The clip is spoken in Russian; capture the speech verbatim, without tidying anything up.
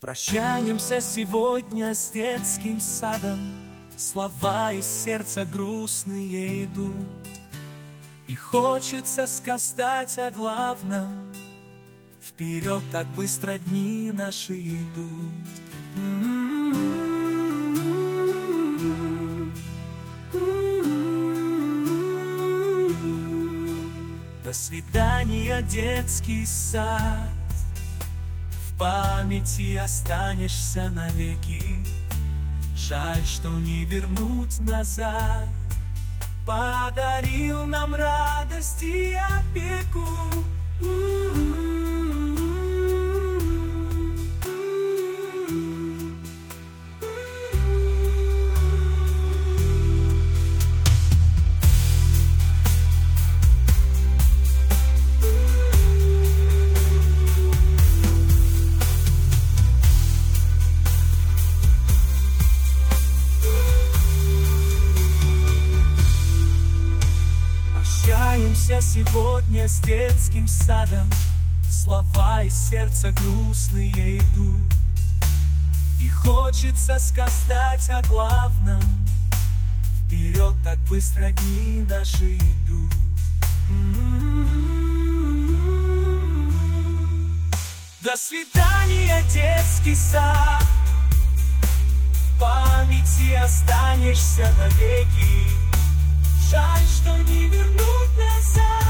Прощаемся сегодня с детским садом, слова из сердца грустные идут, и хочется сказать о главном. Вперед так быстро дни наши идут. До свидания, детский сад. В памяти останешься навеки. Жаль, что не вернуть назад. Подарил нам радость и опеку. Прощаемся сегодня с детским садом, слова из сердца грустные идут, и хочется сказать о главном. Вперед так быстро дни наши идут. До свидания, детский сад. В памяти останешься навеки. Жаль, что не вернуть назад.